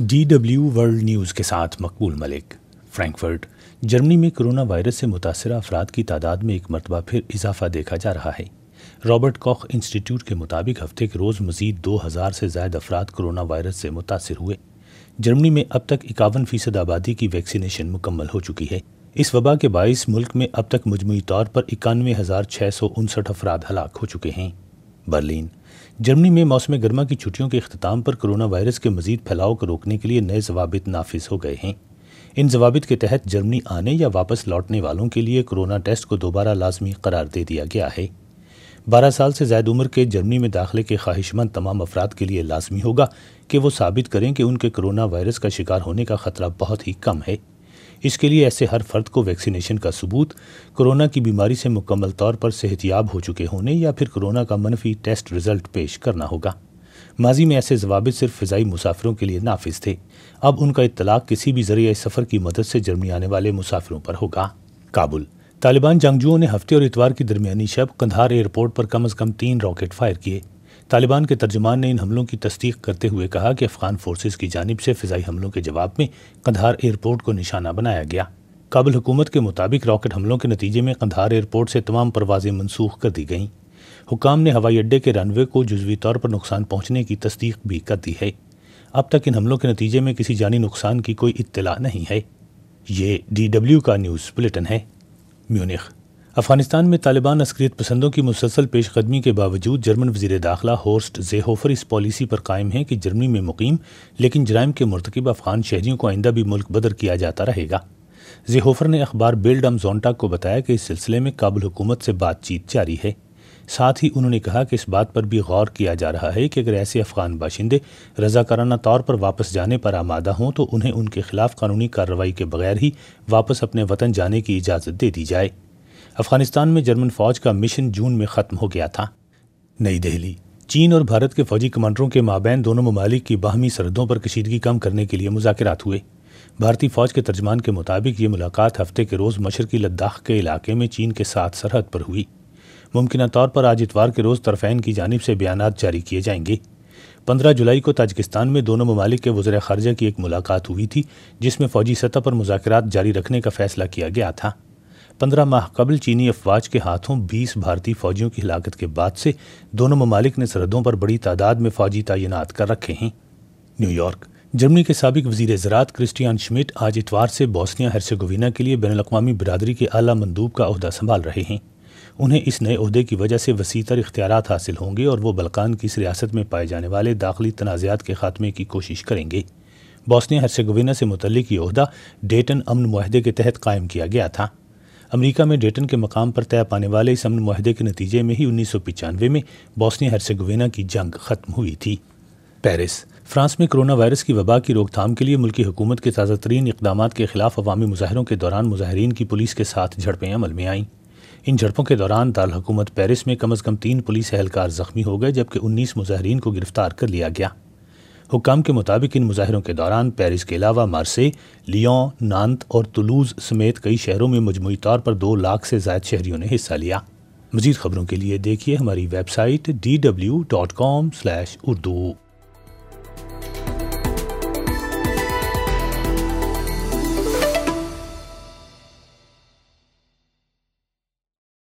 DW world news کے ساتھ مقبول ملک۔ Frankfurt, Germany میں کرونا وائرس سے متاثرہ افراد کی تعداد میں ایک مرتبہ پھر اضافہ دیکھا جا رہا ہے۔ رابرٹ کوخ انسٹی ٹیوٹ کے مطابق ہفتے کے روز مزید 2000 سے زائد افراد کرونا وائرس سے متاثر ہوئے۔ جرمنی میں اب تک 51% آبادی کی ویکسینیشن مکمل ہو چکی ہے۔ اس وبا کے باعث ملک میں اب تک مجموعی طور پر 91,659 افراد ہلاک ہو چکے ہیں۔ برلن، جرمنی میں موسم گرما کی چھٹیوں کے اختتام پر کرونا وائرس کے مزید پھیلاؤ کو روکنے کے لیے نئے ضوابط نافذ ہو گئے ہیں۔ ان ضوابط کے تحت جرمنی آنے یا واپس لوٹنے والوں کے لیے کرونا ٹیسٹ کو دوبارہ لازمی قرار دے دیا گیا ہے۔ 12 سال سے زائد عمر کے جرمنی میں داخلے کے خواہش مند تمام افراد کے لیے لازمی ہوگا کہ وہ ثابت کریں کہ ان کے کرونا وائرس کا شکار ہونے کا خطرہ بہت ہی کم ہے۔ اس کے لیے ایسے ہر فرد کو ویکسینیشن کا ثبوت، کرونا کی بیماری سے مکمل طور پر صحت یاب ہو چکے ہونے یا پھر کرونا کا منفی ٹیسٹ رزلٹ پیش کرنا ہوگا۔ ماضی میں ایسے ضوابط صرف فضائی مسافروں کے لیے نافذ تھے، اب ان کا اطلاق کسی بھی ذریعہ سفر کی مدد سے جرمنی آنے والے مسافروں پر ہوگا۔ کابل، طالبان جنگجوؤں نے ہفتے اور اتوار کی درمیانی شب قندھار ایئرپورٹ پر کم از کم 3 راکٹ فائر کیے۔ طالبان کے ترجمان نے ان حملوں کی تصدیق کرتے ہوئے کہا کہ افغان فورسز کی جانب سے فضائی حملوں کے جواب میں قندھار ایئرپورٹ کو نشانہ بنایا گیا۔ کابل حکومت کے مطابق راکٹ حملوں کے نتیجے میں قندھار ایئرپورٹ سے تمام پروازیں منسوخ کر دی گئیں۔ حکام نے ہوائی اڈے کے رن وے کو جزوی طور پر نقصان پہنچنے کی تصدیق بھی کر دی ہے۔ اب تک ان حملوں کے نتیجے میں کسی جانی نقصان کی کوئی اطلاع نہیں ہے۔ یہ DW کا نیوز بلیٹن ہے۔ میونخ، افغانستان میں طالبان عسکریت پسندوں کی مسلسل پیش قدمی کے باوجود جرمن وزیر داخلہ ہورسٹ زیہوفر اس پالیسی پر قائم ہیں کہ جرمنی میں مقیم لیکن جرائم کے مرتکب افغان شہریوں کو آئندہ بھی ملک بدر کیا جاتا رہے گا۔ زیہوفر نے اخبار بیلڈ ام زونٹاگ کو بتایا کہ اس سلسلے میں کابل حکومت سے بات چیت جاری ہے۔ ساتھ ہی انہوں نے کہا کہ اس بات پر بھی غور کیا جا رہا ہے کہ اگر ایسے افغان باشندے رضاکارانہ طور پر واپس جانے پر آمادہ ہوں تو انہیں ان کے خلاف قانونی کارروائی کے بغیر ہی واپس اپنے وطن جانے کی اجازت دے دی جائے۔ افغانستان میں جرمن فوج کا مشن جون میں ختم ہو گیا تھا۔ نئی دہلی، چین اور بھارت کے فوجی کمانڈروں کے مابین دونوں ممالک کی باہمی سرحدوں پر کشیدگی کم کرنے کے لیے مذاکرات ہوئے۔ بھارتی فوج کے ترجمان کے مطابق یہ ملاقات ہفتے کے روز مشرقی لداخ کے علاقے میں چین کے ساتھ سرحد پر ہوئی۔ ممکنہ طور پر آج اتوار کے روز طرفین کی جانب سے بیانات جاری کیے جائیں گے۔ 15 جولائی کو تاجکستان میں دونوں ممالک کے وزراء خارجہ کی ایک ملاقات ہوئی تھی جس میں فوجی سطح پر مذاکرات جاری رکھنے کا فیصلہ کیا گیا تھا۔ 15 ماہ قبل چینی افواج کے ہاتھوں 20 بھارتی فوجیوں کی ہلاکت کے بعد سے دونوں ممالک نے سرحدوں پر بڑی تعداد میں فوجی تعینات کر رکھے ہیں۔ نیو یارک، جرمنی کے سابق وزیر زراعت کرسٹیان شمٹ آج اتوار سے بوسنیا ہرسیگووینا کے لیے بین الاقوامی برادری کے اعلیٰ مندوب کا عہدہ سنبھال رہے ہیں۔ انہیں اس نئے عہدے کی وجہ سے وسیع تر اختیارات حاصل ہوں گے اور وہ بلقان کی اس ریاست میں پائے جانے والے داخلی تنازعات کے خاتمے کی کوشش کریں گے۔ بوسنیا ہرسیگووینا سے متعلق یہ عہدہ ڈیٹن امن معاہدے کے تحت قائم کیا گیا تھا۔ امریکہ میں ڈیٹن کے مقام پر طے پانے والے اس امن معاہدے کے نتیجے میں ہی 1995 میں بوسنیا ہرسیگووینا کی جنگ ختم ہوئی تھی۔ پیرس، فرانس میں کرونا وائرس کی وبا کی روک تھام کے لیے ملکی حکومت کے تازہ ترین اقدامات کے خلاف عوامی مظاہروں کے دوران مظاہرین کی پولیس کے ساتھ جھڑپیں عمل میں آئیں۔ ان جھڑپوں کے دوران دارالحکومت پیرس میں کم از کم 3 پولیس اہلکار زخمی ہو گئے جبکہ 19 مظاہرین کو گرفتار کر لیا گیا۔ حکام کے مطابق ان مظاہروں کے دوران پیرس کے علاوہ مارسی، لیون، نانت اور تولوز سمیت کئی شہروں میں مجموعی طور پر 2 لاکھ سے زائد شہریوں نے حصہ لیا۔ مزید خبروں کے لیے دیکھیے ہماری ویب سائٹ dw.com/urdu۔